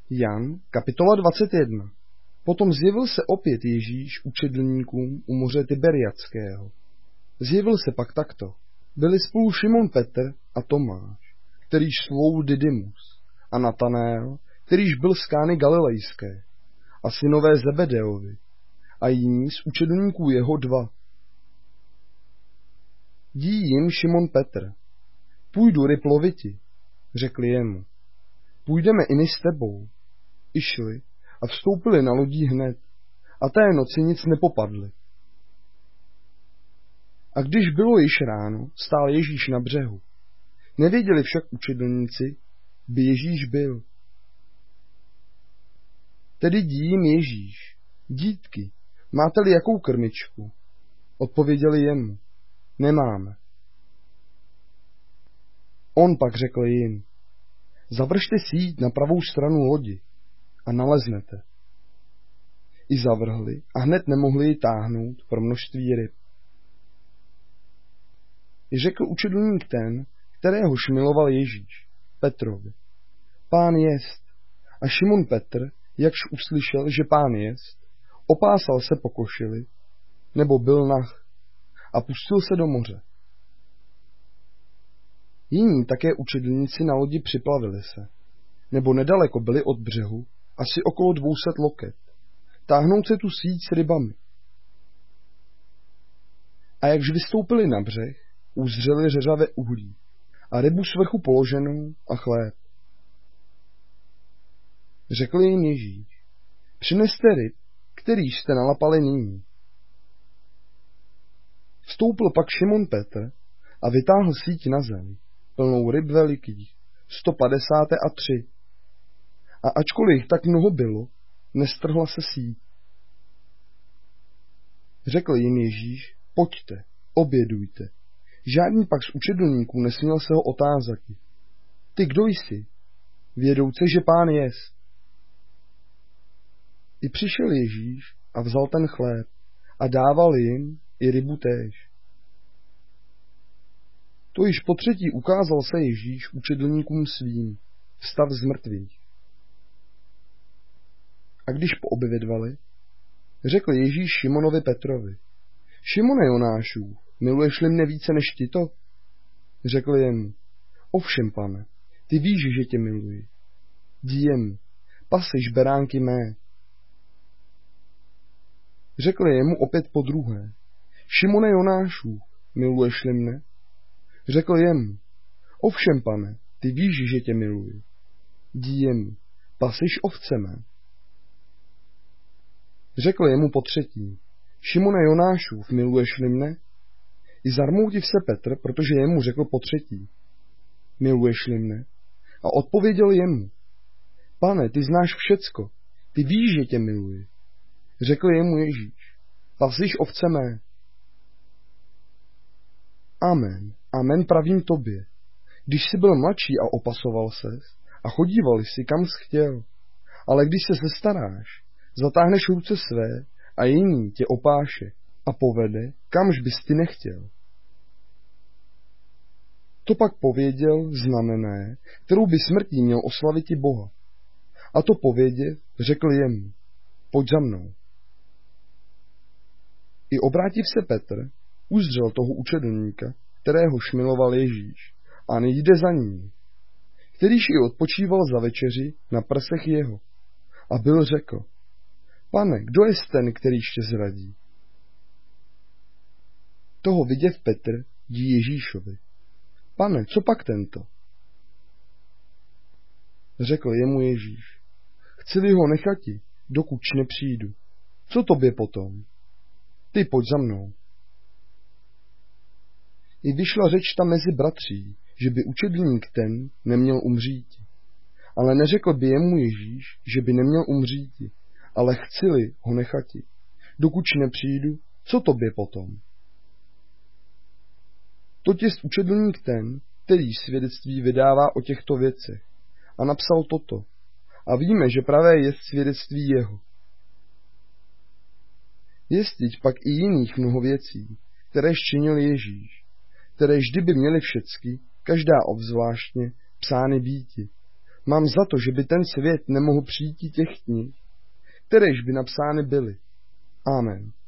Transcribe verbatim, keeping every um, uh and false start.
Jan, kapitola dvacet jedna. Potom zjevil se opět Ježíš učedlníkům u moře Tiberiadského. Zjevil se pak takto. Byli spolu Šimon Petr a Tomáš, kterýž svou Didymus, a Natanael, kterýž byl z Kány Galilejské, a synové Zebedeovi, a jiní z učedlníků jeho dva. Dí jim Šimon Petr. Půjdu ryb loviti, řekli jemu. Půjdeme i my s tebou. I šli a vstoupili na lodí hned, a té noci nic nepopadli. A když bylo již ráno, stál Ježíš na břehu. Nevěděli však učedlníci, by Ježíš byl. Tedy dí jim Ježíš: Dítky, máte-li jakou krmičku? Odpověděli jemu: Nemáme. On pak řekl jim: Zavržte síť na pravou stranu lodi a naleznete. I zavrhli a hned nemohli ji táhnout pro množství ryb. I řekl učedlník ten, kterého šmiloval Ježíš, Petrovi: Pán jest. A Šimon Petr, jakž uslyšel, že Pán jest, opásal se po košili, nebo byl nah, a pustil se do moře. Jiní také učedlníci na lodi připlavili se, nebo nedaleko byli od břehu, asi okolo dvouset loket, táhnout se tu síť s rybami. A jakž vystoupili na břeh, uzřeli řeřavé uhlí a rybu s vrchu položenou a chléb. Řekl jim Ježíš: Přineste ryb, který jste nalapali nyní. Vstoupil pak Šimon Petr a vytáhl síť na zem, plnou ryb velikých, sto padesát a tři. A ačkoliv jich tak mnoho bylo, nestrhla se síť. Řekl jim Ježíš: Pojďte, obědujte. Žádný pak z učedlníků nesměl se ho otázat: Ty kdo jsi? Vědouce, že Pán jest. I přišel Ježíš a vzal ten chléb a dával jim i rybu též. To již po třetí ukázal se Ježíš učedlníkům svým, vstav z mrtvých. A když poobědvali, řekl Ježíš Šimonovi Petrovi: Šimone Jonášův, miluješ-li mne více než ty to? Řekl jemu: Ovšem, Pane, ty víš, že tě miluji. Jdi jemu: Pasiš beránky mé. Řekl jemu opět podruhé: Šimone Jonášův, miluješ-li mne? Řekl jemu: Ovšem, Pane, ty víš, že tě miluji. Jdi jemu: Pasiš ovce mé. Řekl jemu potřetí: Šimone Jonášův, miluješ-li mne? I zarmoutiv se Petr, protože jemu řekl potřetí: Miluješ-li mne? A odpověděl jemu: Pane, ty znáš všecko, ty víš, že tě miluji. Řekl jemu Ježíš: Pasiš ovce mé. Amen, amen pravím tobě. Když jsi byl mladší a opasoval ses a chodíval jsi kam jsi chtěl, ale když se sestaráš, zatáhneš ruce své a jiný tě opáše a povede, kamž bys ty nechtěl. To pak pověděl znamené, kterou by smrtí měl oslavit i Boha. A to povědět, řekl jemu: Pojď za mnou. I obrátiv se Petr, uzřel toho učedlníka, kterého šmiloval Ježíš, a nejde za ním, kterýž i odpočíval za večeři na prsech jeho. A byl řekl: Pane, kdo je ten, kterýž tě zradí? Toho viděv Petr dí Ježíšovi: Pane, co pak tento? Řekl jemu Ježíš: Chci-li ho nechati, dokud nepřijdu. Co tobě potom? Ty pojď za mnou. I vyšla řeč tam mezi bratří, že by učedlník ten neměl umřít. Ale neřekl by jemu Ježíš, že by neměl umřít, ale chci-li ho nechati, dokud nepřijdu, co tobě potom? Totiž učedlník ten, který svědectví vydává o těchto věcech, a napsal toto. A víme, že pravé je svědectví jeho. Jestliť pak i jiných mnoho věcí, kteréž činil Ježíš, které vždy by měly všecky, každá obzvláštně, psány býti, Mám za to, že by ten svět nemohl přijít těch knih, kteréž by napsány byly. Amen.